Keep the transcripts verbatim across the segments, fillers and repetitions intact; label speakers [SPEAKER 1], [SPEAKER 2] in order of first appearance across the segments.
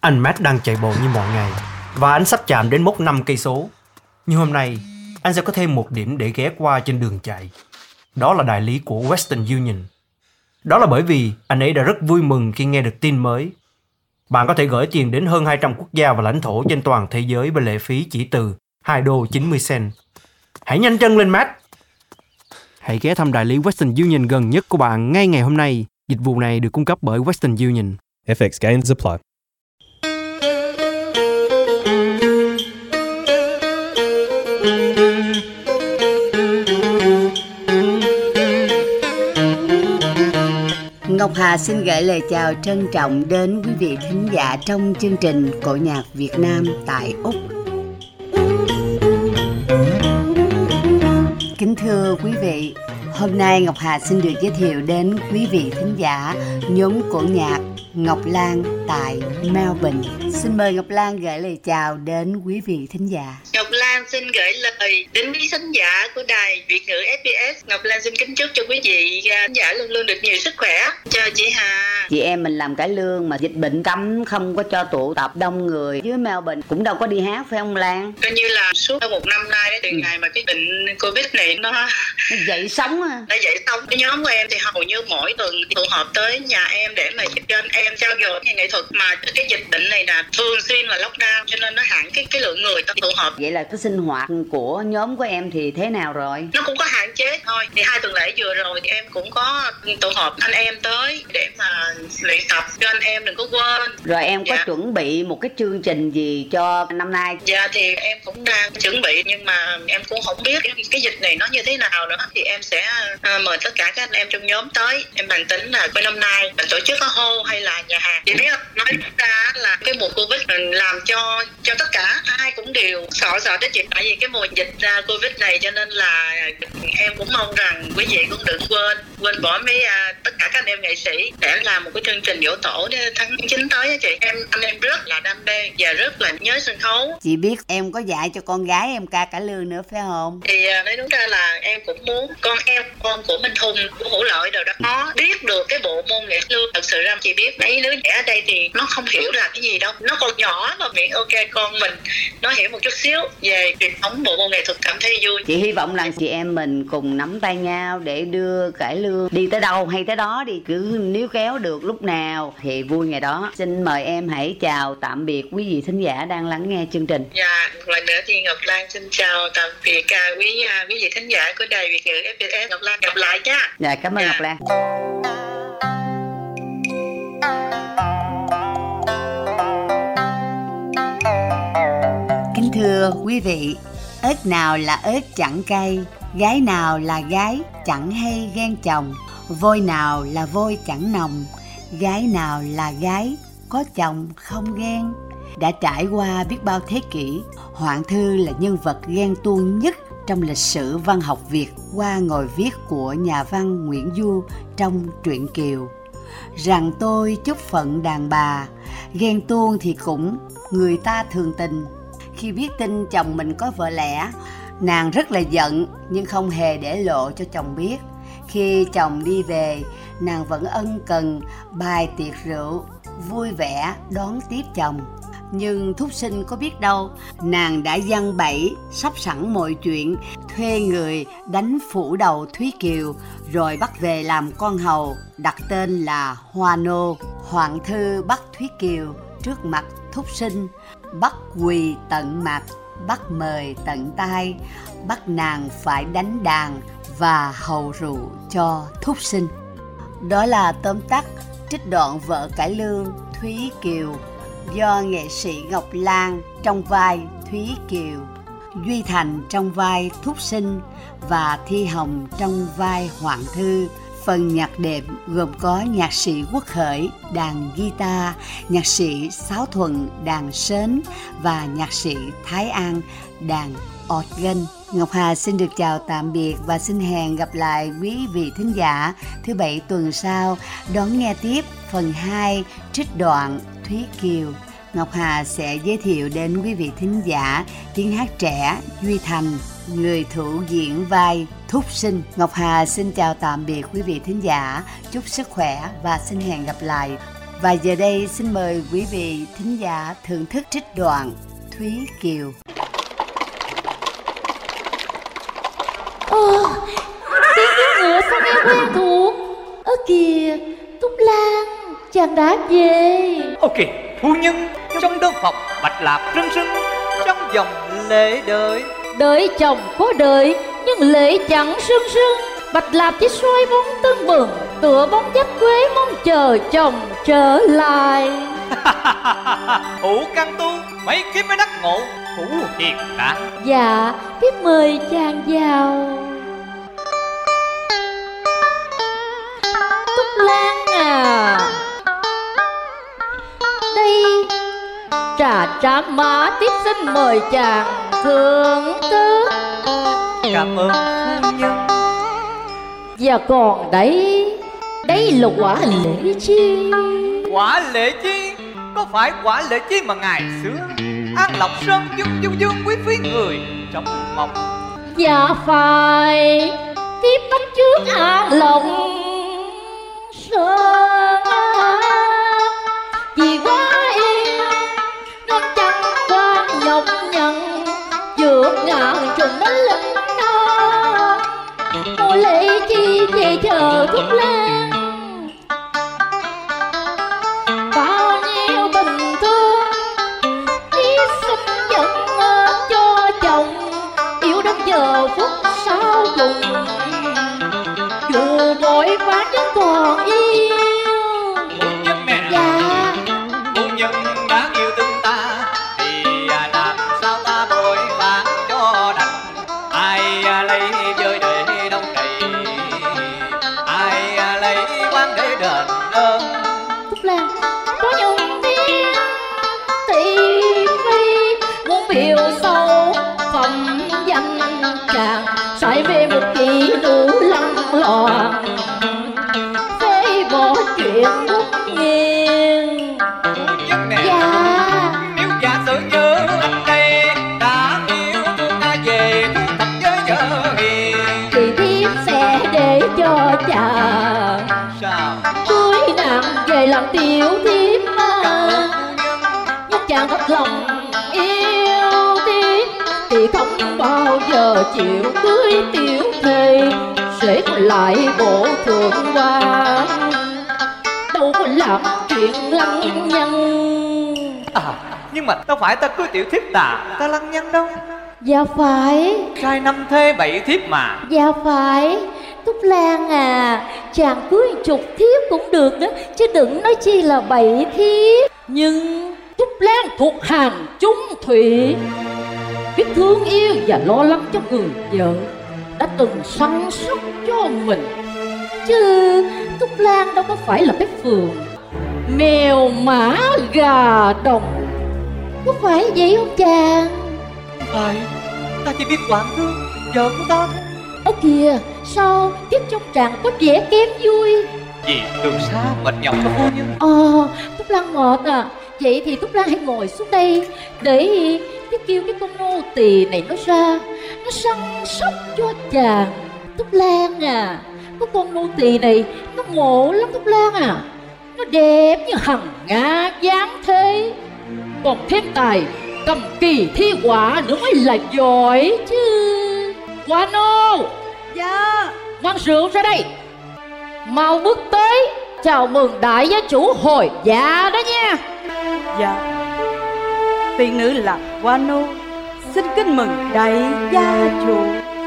[SPEAKER 1] Anh Matt đang chạy bộ như mọi ngày và anh sắp chạm đến mốc năm cây số. Nhưng hôm nay, anh sẽ có thêm một điểm để ghé qua trên đường chạy. Đó là đại lý của Western Union. Đó là bởi vì anh ấy đã rất vui mừng khi nghe được tin mới. Bạn có thể gửi tiền đến hơn hai trăm quốc gia và lãnh thổ trên toàn thế giới với lệ phí chỉ từ hai đô chín mươi cent. Hãy nhanh chân lên, Matt! Hãy ghé thăm đại lý Western Union gần nhất của bạn ngay ngày hôm nay. Dịch vụ này được cung cấp bởi Western Union.
[SPEAKER 2] F X gains apply.
[SPEAKER 3] Ngọc Hà xin gửi lời chào trân trọng đến quý vị thính giả trong chương trình Cổ nhạc Việt Nam tại Úc. Kính thưa quý vị, hôm nay Ngọc Hà xin được giới thiệu đến quý vị thính giả nhóm cổ nhạc Ngọc Lan tại Melbourne. Xin mời Ngọc Lan gửi lời chào đến quý vị thính giả.
[SPEAKER 4] Ngọc Lan xin gửi lời đến quý thính giả của đài Việt ngữ ép pê ét. Ngọc Lan xin kính chúc cho quý vị thính giả luôn luôn được nhiều sức khỏe. Chào chị Hà.
[SPEAKER 3] Chị em mình làm cải lương mà dịch bệnh cấm không có cho tụ tập đông người, dưới Melbourne cũng đâu có đi hát phải không Lan?
[SPEAKER 4] Coi như là suốt một năm nay đấy, từ ừ. ngày mà cái bệnh Covid này nó, nó
[SPEAKER 3] dậy sóng à.
[SPEAKER 4] Nó dậy sóng. Cái nhóm của em thì hầu như mỗi tuần tụ họp tới nhà em để mà giúp cho anh em trao dồi cái nghệ thuật, mà cái dịch bệnh này là thường xuyên là lockdown cho nên nó hạn cái cái lượng người tụ họp.
[SPEAKER 3] Vậy là cái sinh hoạt của nhóm của em thì thế nào rồi?
[SPEAKER 4] Nó cũng có hạn chế thôi. Thì hai tuần lễ vừa rồi thì em cũng có tụ họp anh em tới để mà luyện tập cho anh em đừng có quên.
[SPEAKER 3] Rồi em có dạ. chuẩn bị một cái chương trình gì cho năm nay?
[SPEAKER 4] Dạ thì em cũng đang chuẩn bị, nhưng mà em cũng không biết cái, cái dịch này nó như thế nào nữa. Thì em sẽ uh, mời tất cả các anh em trong nhóm tới. Em bàn tính là bên năm nay mình tổ chức có hô hay là nhà hàng. Chị biết không? Nói ra là cái mùa Covid làm cho cho tất cả ai cũng đều sợ sợ tới chuyện, tại vì cái mùa dịch uh, Covid này, cho nên là em cũng mong rằng quý vị cũng đừng quên quên bỏ mấy uh, tất cả các anh em nghệ sĩ để làm một cái chương trình giỗ tổ để tháng chín tới á chị. Em anh em rất là đam mê và rất là nhớ sân khấu.
[SPEAKER 3] Chị biết em có dạy cho con gái em ca cải lương nữa phải không?
[SPEAKER 4] Thì uh, nói đúng ra là em cũng muốn con em con của Minh Hùng, của Hữu Lợi đâu đó nó biết được cái bộ môn nghệ lương. Thật sự ra chị biết mấy đứa trẻ ở đây thì nó không hiểu là cái gì đâu, nó còn nhỏ mà miễn ok con mình nó hiểu một chút xíu về truyền thống bộ môn nghệ thuật cảm thấy vui.
[SPEAKER 3] Chị hy vọng là chị em mình cùng nắm tay nhau để đưa cải lương đi tới đâu hay tới đó đi, cứ níu kéo được lúc nào thì vui ngày đó. Xin mời em hãy chào tạm biệt quý vị thính giả đang lắng nghe chương trình.
[SPEAKER 4] Dạ, một lần nữa thì Ngọc Lan xin chào tạm biệt uh, quý uh, quý vị thính giả của đài Việt ngữ ép pê ét. Ngọc Lan gặp lại nha.
[SPEAKER 3] Dạ, cảm ơn dạ. Ngọc Lan. Kính thưa quý vị, ớt nào là ớt chẳng cay, gái nào là gái chẳng hay ghen chồng, vôi nào là vôi chẳng nồng, gái nào là gái có chồng không ghen. Đã trải qua biết bao thế kỷ, Hoạn Thư là nhân vật ghen tuông nhất trong lịch sử văn học Việt qua ngòi viết của nhà văn Nguyễn Du trong truyện Kiều. Rằng tôi chúc phận đàn bà, ghen tuông thì cũng người ta thường tình. Khi biết tin chồng mình có vợ lẽ, nàng rất là giận nhưng không hề để lộ cho chồng biết. Khi chồng đi về, nàng vẫn ân cần bài tiệc rượu, vui vẻ đón tiếp chồng. Nhưng Thúc Sinh có biết đâu, nàng đã giăng bẫy, sắp sẵn mọi chuyện, thuê người đánh phủ đầu Thúy Kiều, rồi bắt về làm con hầu, đặt tên là Hoa Nô. Hoạn Thư bắt Thúy Kiều trước mặt Thúc Sinh, bắt quỳ tận mặt, bắt mời tận tay, bắt nàng phải đánh đàn và hầu rượu cho Thúc Sinh. Đó là tóm tắt trích đoạn vở cải lương Thúy Kiều do nghệ sĩ Ngọc Lan trong vai Thúy Kiều, Duy Thành trong vai Thúc Sinh và Thi Hồng trong vai Hoạn Thư. Phần nhạc đệm gồm có nhạc sĩ Quốc Khởi đàn guitar, nhạc sĩ Sáu Thuần đàn sến và nhạc sĩ Thái An đàn organ. Ngọc Hà xin được chào tạm biệt và xin hẹn gặp lại quý vị thính giả thứ bảy tuần sau đón nghe tiếp phần hai trích đoạn Thúy Kiều. Ngọc Hà sẽ giới thiệu đến quý vị thính giả tiếng hát trẻ Duy Thành, người thủ diễn vai Thúc Sinh. Ngọc Hà xin chào tạm biệt quý vị thính giả, chúc sức khỏe và xin hẹn gặp lại. Và giờ đây xin mời quý vị thính giả thưởng thức trích đoạn Thúy Kiều.
[SPEAKER 2] Ồ, tiếng tiếng ngựa sao nghe quen thuộc. Ơ kìa, Túc Lan, chàng đã về.
[SPEAKER 5] Ok, phu nhân trong đơn phòng bạch lạp rưng rưng trong dòng lễ đợi.
[SPEAKER 2] Đợi chồng có đợi, nhưng lệ chẳng sương sương. Bạch lạp chỉ xoay bóng tưng bừng, tựa bóng dách quế mong chờ chồng trở lại.
[SPEAKER 5] Hữu căn tu mấy kiếp mới đắc ngộ, hữu hiền đã.
[SPEAKER 2] Dạ, tiếp mời chàng vào. Túc Lan à, đây trà trám mã tiếp xin mời chàng thưởng thức.
[SPEAKER 5] Cảm ơn phu nhân.
[SPEAKER 2] Và còn đấy, đây là quả lễ chi.
[SPEAKER 5] Quả lễ chi? Có phải quả lễ chi mà ngày xưa An Lộc Sơn dung dung dung quý phi người trong mộng?
[SPEAKER 2] Dạ phải, tiếp bắt trước An Lộc Sơn. Vì quá yêu nên chẳng quan nhọc nhận, vượt ngàn trùng đến linh non. Mùa lễ chi về chờ Thúc Lan, bao nhiêu tình thương hy sinh nhận cho chồng, yêu đến giờ phút sau cùng. Dù vội vã vẫn còn yêu.
[SPEAKER 5] Phu nhân nè,
[SPEAKER 2] Dạ,
[SPEAKER 5] phu nhân đã yêu thương ta thì làm sao ta bội phạt cho đành. Ai lấy vơi để đông đầy, ai lấy quan để đền ơn.
[SPEAKER 2] Túc Lan có nhung tiếng thị phi, muốn biểu sâu phẩm danh chàng, sai về một kỹ nữ lăng loàn, phế bỏ chuyện quốc nghiêng.
[SPEAKER 5] Phu nhân nè,
[SPEAKER 2] Dạ,
[SPEAKER 5] nếu giả sử như anh đây đã yêu thương ta về thu thập với vợ hiền.
[SPEAKER 2] thì thiếp sẽ để cho chàng
[SPEAKER 5] Sao?
[SPEAKER 2] cưới nàng về làm tiểu thiếp mà.
[SPEAKER 5] Cảm ơn phu nhân.
[SPEAKER 2] Nhưng chàng thật lòng yêu thiếp thì không bao giờ chịu cưới tiểu thề, sẽ còn lại bộ thượng quan, đâu có làm chuyện lăng nhăng.
[SPEAKER 5] À, nhưng mà đâu phải ta cưới tiểu thiếp ta, ta lăng nhăng đâu.
[SPEAKER 2] Dạ phải,
[SPEAKER 5] Trai năm thê bảy thiếp mà.
[SPEAKER 2] dạ phải. Túc Lan à, chàng cưới chục thiếp cũng được đó, chứ đừng nói chi là bảy thiếp. Nhưng Túc Lan thuộc hàng chung thủy, biết thương yêu và lo lắng cho người vợ, đã từng săn sóc cho mình. Chứ Túc Lan đâu có phải là cái phường mèo mã gà đồng, có phải vậy không chàng?
[SPEAKER 5] Phải, ta chỉ biết quản thương vợ của ta thôi.
[SPEAKER 2] Ơ kìa, sao tiếp trong chàng có vẻ kém vui?
[SPEAKER 5] Vì đường xa mệt nhọc cho phu nhân.
[SPEAKER 2] Ờ, Túc Lan mệt à. Vậy thì Túc Lan hãy ngồi xuống đây để tiếp kêu cái con nô tỳ này nó ra, nó săn sóc cho chàng. Túc Lan à, có con nô tỳ này nó ngộ lắm Túc Lan à. Nó đẹp như hằng nga dáng thế, còn thêm tài cầm kỳ thi họa nữa mới là giỏi chứ. Hoa nô,
[SPEAKER 3] Dạ.
[SPEAKER 2] mang rượu ra đây, mau bước tới chào mừng đại gia chủ hồi dạ đó nha.
[SPEAKER 6] Dạ, tiên nữ là Hoa nô xin kính mừng đại gia chủ.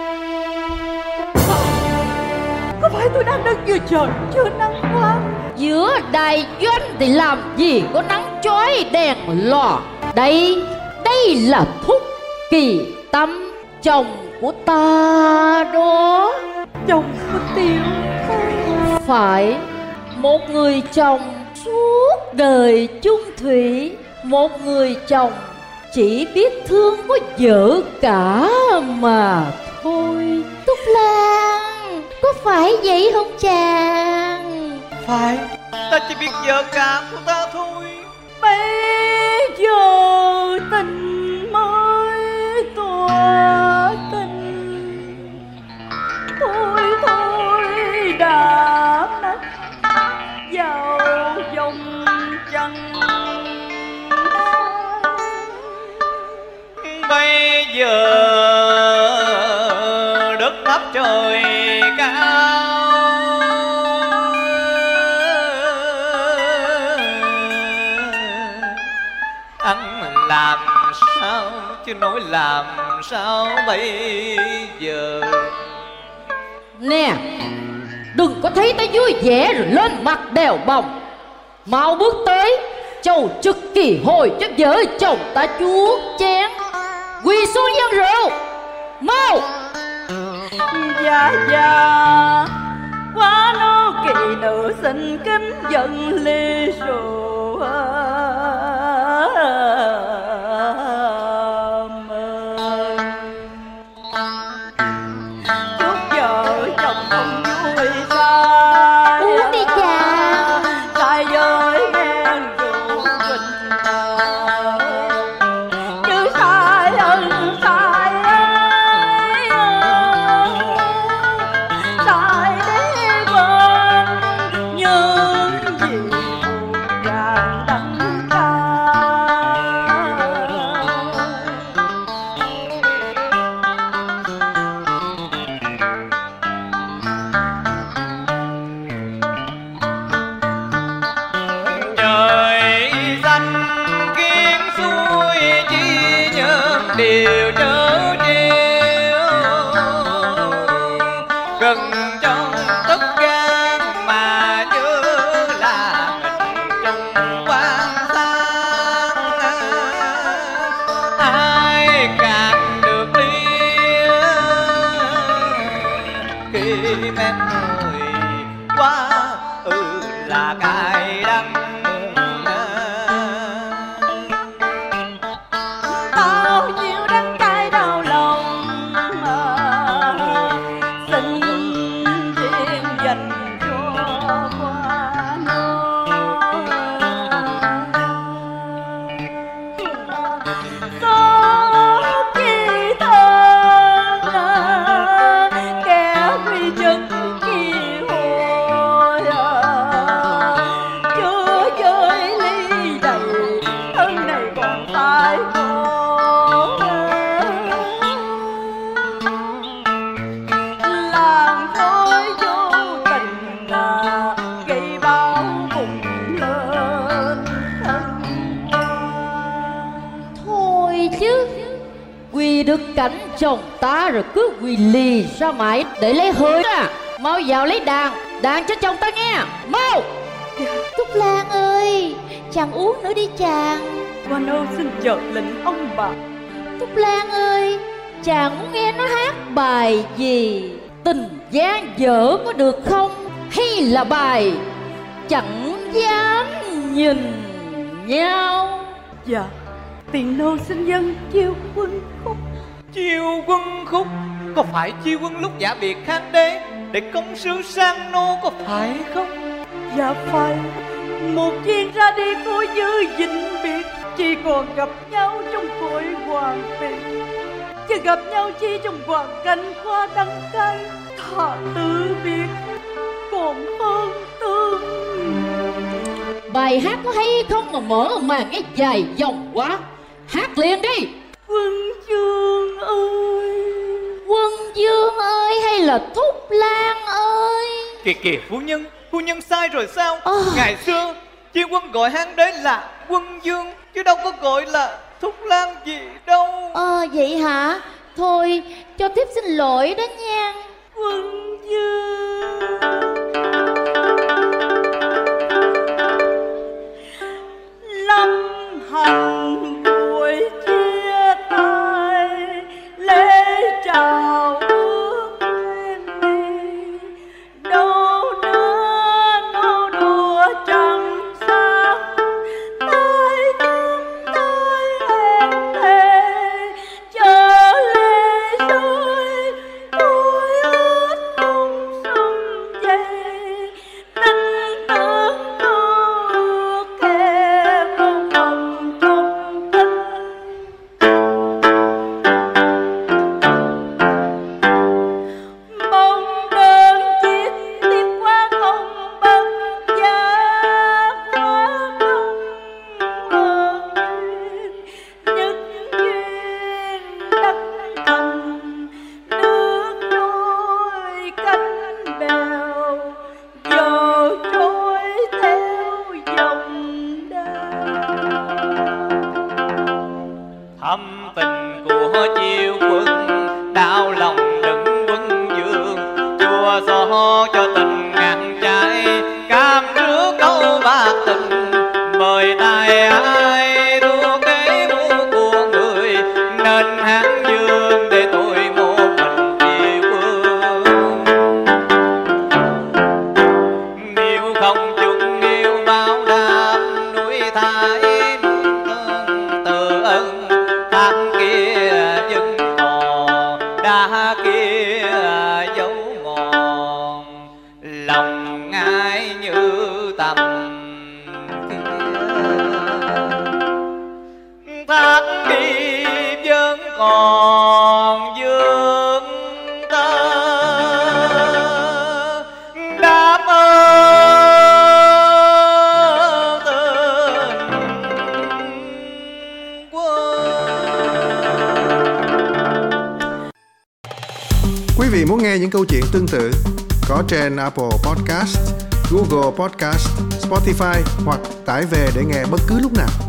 [SPEAKER 6] Có phải tôi đang đứng giữa trời chưa nắng quá?
[SPEAKER 2] Giữa đài doanh thì làm gì có nắng chói đèn lò. Đây, đây là Thúc Kỳ Tâm, chồng của ta đó.
[SPEAKER 6] Chồng của tiểu
[SPEAKER 2] Phải, một người chồng suốt đời chung thủy, một người chồng chỉ biết thương có vợ cả mà thôi. Túc Lan, có phải vậy không chàng?
[SPEAKER 5] Phải, ta chỉ biết vợ cả của ta thôi.
[SPEAKER 6] bây giờ tình mới tỏa tình, thôi thôi đã nách vào vòng
[SPEAKER 5] trời cao. Ăn làm sao chứ nói làm sao bây giờ?
[SPEAKER 2] Nè, đừng có thấy ta vui vẻ rồi lên mặt đèo bồng. Mau bước tới chầu trực kỳ hồi cho vợ chồng ta chuốt chén. Quỳ xuống dân rượu, mau.
[SPEAKER 6] Dạ dạ, quá nó kỳ nữ xin kính dần ly rượu. Chúc vợ chồng không vui sai.
[SPEAKER 2] Uống đi chàng.
[SPEAKER 6] Sai giới men rượu quỳnh tờ, chứ sai ân sai ơi, sai đế quân nhưng vì vàng đắng cao.
[SPEAKER 5] Trời xanh kiến xuôi chi nhân điều trở treo, gần trong tất gan mà nhớ là mình trong quan sang. Ai càng được lia khi mép môi quá ừ là cay đắng.
[SPEAKER 6] Bao nhiêu đắng cay đau lòng, xin riêng dành cho qua nó. Có chi thân kẻ quy chân kỳ hồi, chưa giới ly đầy thân này còn tai khổ. Làng khói vô tình là gây bao bùng lên thân.
[SPEAKER 2] Thôi chứ, quỳ được cảnh chồng ta rồi cứ quỳ lì ra mãi để lấy hơi à. Mau vào lấy đàn, đàn cho chồng ta nghe, mau. Túc Lan ơi, chàng uống nữa đi chàng.
[SPEAKER 6] Quan Âu xin chợt lệnh ông bà.
[SPEAKER 2] Túc Lan ơi, chàng muốn nghe nó hát bài gì? Tình gian dở có được không? Hay là bài chẳng dám nhìn nhau?
[SPEAKER 6] Dạ, tiền nô xin dân chiêu quân khúc.
[SPEAKER 5] Chiêu quân khúc có phải chiêu quân lúc giả biệt kháng đế để công sứ sang nô có phải không?
[SPEAKER 6] Dạ phải. Một viên ra đi cô dư vĩnh biệt, chỉ còn gặp nhau trong cõi hoàng tiền, chứ gặp nhau chi trong hoàn cảnh hoa đắng cay. Thà tự biệt còn hơn tương.
[SPEAKER 2] Bài hát có hay không mà mở mà nghe dài dòng quá. Hát liền đi.
[SPEAKER 6] Quân Dương ơi,
[SPEAKER 2] Quân Dương ơi hay là Thúc Lan ơi?
[SPEAKER 5] Kìa kìa phu nhân, phu nhân sai rồi sao?
[SPEAKER 2] Ờ.
[SPEAKER 5] Ngày xưa chi quân gọi hán đế là Quân Dương, chứ đâu có gọi là Thúc Lan gì đâu.
[SPEAKER 2] Ờ vậy hả? Thôi cho tiếp xin lỗi đó nha.
[SPEAKER 6] Quân Dương lâm hành buổi chia tay, lễ chào ước quên đi. Đâu nữa nô đùa chẳng sắc, tay nắm tay hẹn thề, chờ lệ rơi đôi ướt tung sông dậy. Tình tưởng có ước thề không phòng trong
[SPEAKER 5] Thâm tình của chiêu quân, đau lòng đừng quân dương. Chùa xó cho tình ngàn trái, cam trước câu bạc tình. Mời tài ai thua kế mua của người, nên hát dương để tôi một mình chiêu quân. Nếu không chung yêu bao đam núi thái thương từ ân, thác kia vẫn còn đá kia dấu mòn. Lòng ngái như tầm thác đi vẫn còn vương tơ. Đáp ơn tình quân.
[SPEAKER 7] Quý vị muốn nghe những câu chuyện tương tự có trên Apple Podcast, Google Podcast, Spotify hoặc tải về để nghe bất cứ lúc nào.